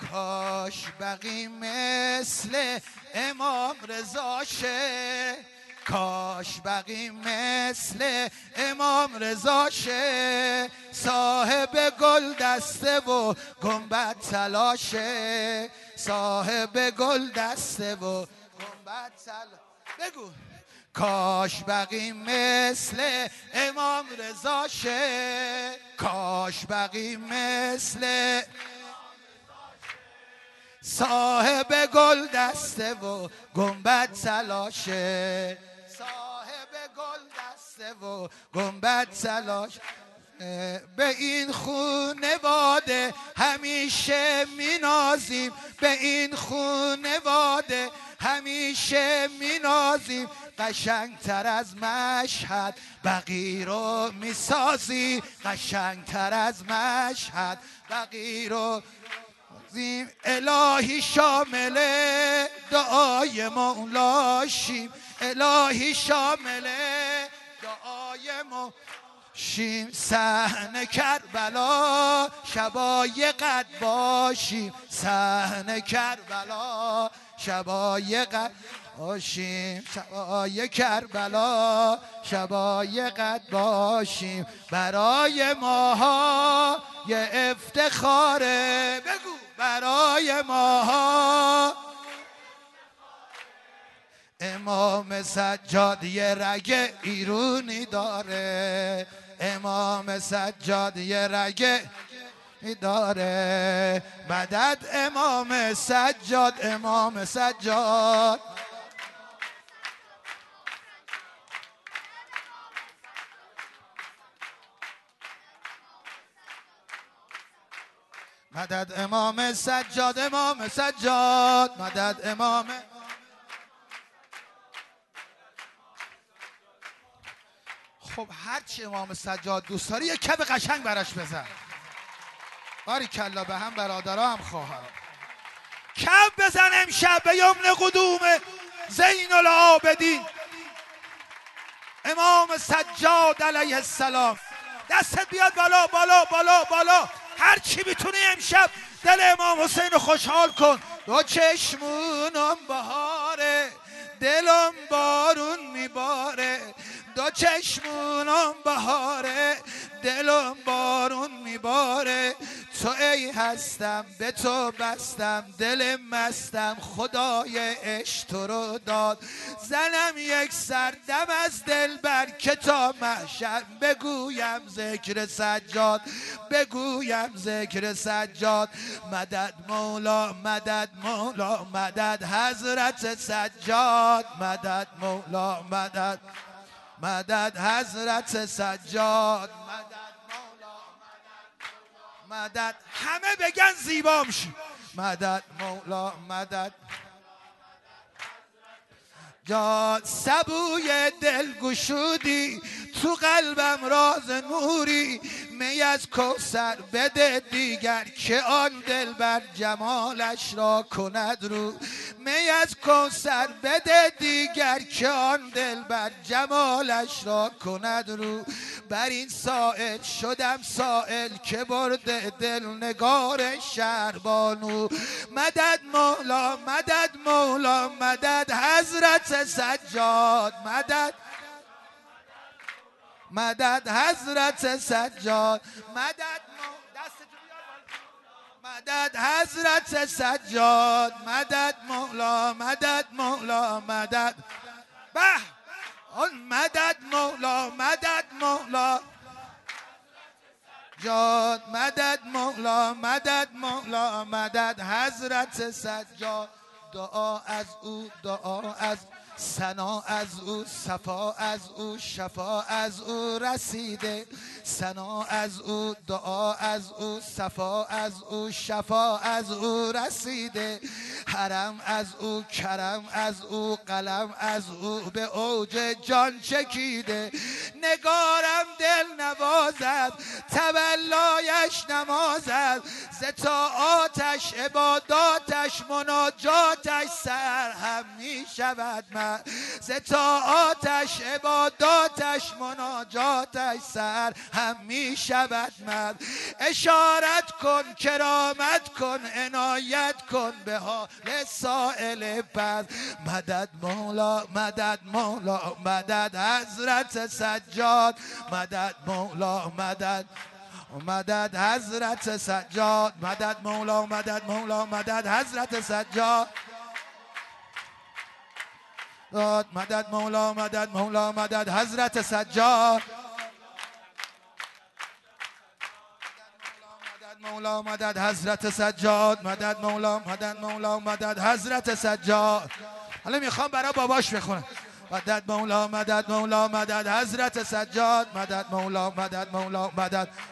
کاش بقی مثل امام رضا شه، کاش بقی مثل امام رضا شه، صاحب گل دسته و گنبد تلاشه، صاحب گل دسته و گنبد تلاشه. بگو کاش بقی مثل امام رضا شه، کاش بقی مثل صاحب گل دسته و گنبد تلاشه، صاحب گل دسته و گنبد تلاشه. به این خونواده همیشه مینازیم، به این خونواده همیشه مینازیم، قشنگتر از مشهد بقی رو میسازیم، قشنگتر از مشهد بقی رو زیم. الهی شامل دعای مولاشیم، الهی شامل دعای مولاشیم، صحن کربلا شبای قد باشیم، صحن کربلا شبای قد باشیم، شبای کربلا شبای قد باشیم، برای ماها یه افتخاره. بگو برای ماها امام سجاد یه رگ ایرونی داره، امام سجاد یه رگ داره، مدد امام سجاد، امام سجاد. مدد امام سجاد، امام سجاد، مدد امام. خب هرچی امام سجاد دوست داری یه کف قشنگ براش بزن. باریکلا به هم برادرها هم خواهرها. کف بزن امشب به یمن قدوم زین العابدین امام سجاد علیه السلام. دستت بیاد بالا بالا بالا بالا. هر چی میتونی امشب دل امام حسین رو خوشحال کن. دو چشمونم بهاره، دلم بارون میباره، دو چشمونم بهاره، دلم بارون میباره، تو ای هستم به تو بستم، دل مستم خدای عشق تو رو داد، زنم یک سردم از دل بر که تا محشر بگویم ذکر سجاد، بگویم ذکر سجاد. مدد مولا مدد مولا مدد حضرت سجاد، مدد مولا مدد مدد حضرت سجاد، مدد مولا مدد. همه بگن زیبا میشی. مدد مولا مدد جاد. سبوی دل گشودی تو قلبم راز نوری، می از کوثر بده دیگر که آن دل بر جمالش را کند رو، می از کوثر بده دیگر که آن دل بر جمالش را کند رو. بر این سائل شدم سائل که برده دل نگار شهربانو، مدد مولا مدد مولا مدد حضرت سجاد، مدد مدد حضرت سجاد، مدد مدد حضرت سجاد، مدد مولا مدد مولا مدد. به آن مدد مولا مدد مولا جاد، مدد مولا مدد مولا مدد حضرت سجاد. دعا از او، دعا از ثنا از او، صفا از او، شفا از او رسیده، ثنا از او، دعا از او، صفا از او، شفا از او رسیده، حرم از او، کرم از او، قلم از او به اوج جان چکیده، نگارم دل نوازد تولایش نمازد، زتا آتش عباداتش مناجاتش سر هم می شود مرد زتا آتش عباداتش مناجاتش سر هم می شود مرد اشارت کن کرامت کن عنایت کن به حال سائل بد مدد مولا مدد مولا مدد حضرت سجاد مدد مولا مدد مدد حضرت سجاد مدد مولا مدد مولا مدد حضرت سجاد مدد مولا مدد مولا مدد حضرت سجاد مولا مدد حضرت سجاد مدد مولا مدد مولا مدد حضرت سجاد. حالا میخوام برای باباش بخونم. مدد مولا مدد مولا مدد حضرت سجاد مدد مولا مدد مولا مدد